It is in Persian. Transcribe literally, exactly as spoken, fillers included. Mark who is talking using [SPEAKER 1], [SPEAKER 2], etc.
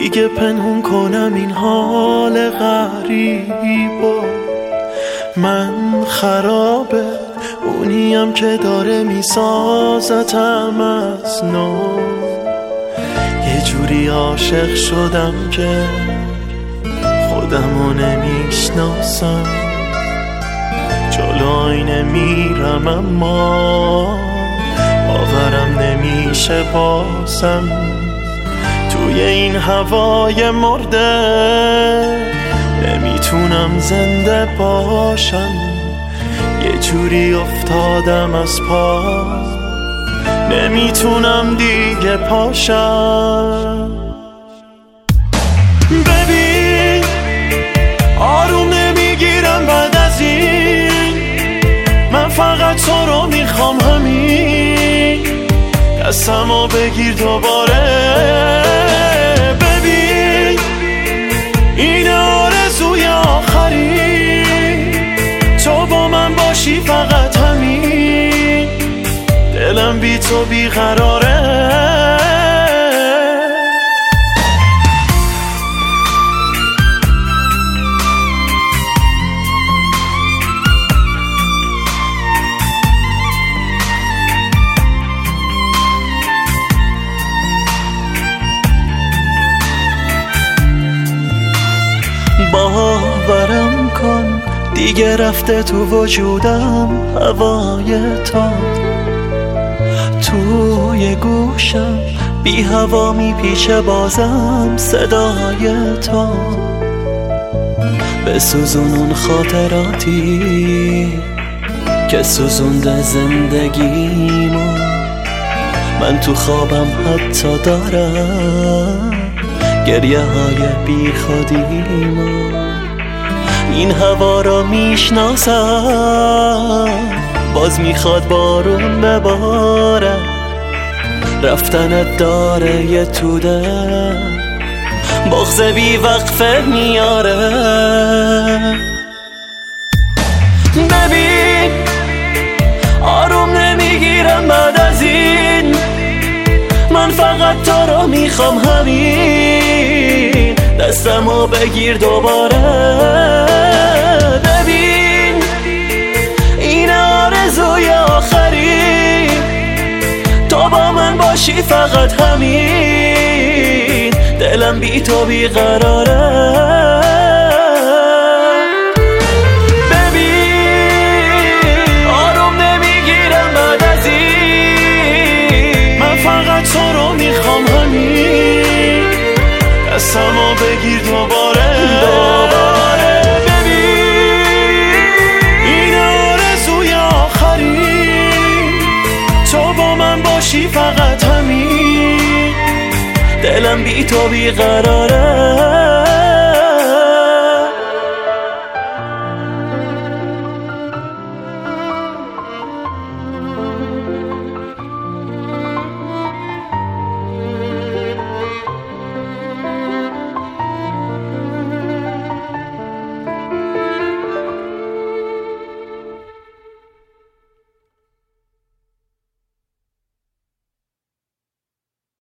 [SPEAKER 1] دیگه پنهون کنم این حال غریبا. من خرابه اونیم که داره میسازتم از نو. یه جوری عاشق شدم که خودمو نمیشناسم. جلو آینه میرم اما باورم نمیشه بازم. توی این هوای مرده نمیتونم زنده باشم. یه جوری افتادم از پا نمیتونم دیگه پاشم. ببین آروم نمیگیرم بعد از این. من فقط تو رو میخوام همین. دستمو بگیر دوباره. ببین این آرزوی آخری. تو با من باشی فقط همین. دلم بی تو بیقراره. باورم کن دیگه رفته تو وجودم هوای تو. توی گوشم بی هوا میپیچه بازم صدای تو. بسوزون اون خاطراتی که سوزونده زندگیمو. من تو خوابم حتی دارم گریه های بی خودیمو. این هوا را میشناسم باز میخواد بارون بباره. رفتنت داره یه توده بغض بی وقفه میاره. ببین آروم نمیگیرم بعد از این. من فقط تو رو میخوام همین. دستمو بگیر دوباره. ببین این آرزوی آخری. تو با من باشی فقط همین. دلم بی تو بیقراره. ببین آروم نمیگیرم بعد از این. من فقط تو رو میخوام همین. دستمو بگیر دوباره. دوباره ببین این آرزوی آخری. تو با من باشی فقط همین. دلم بی تو بیقراره.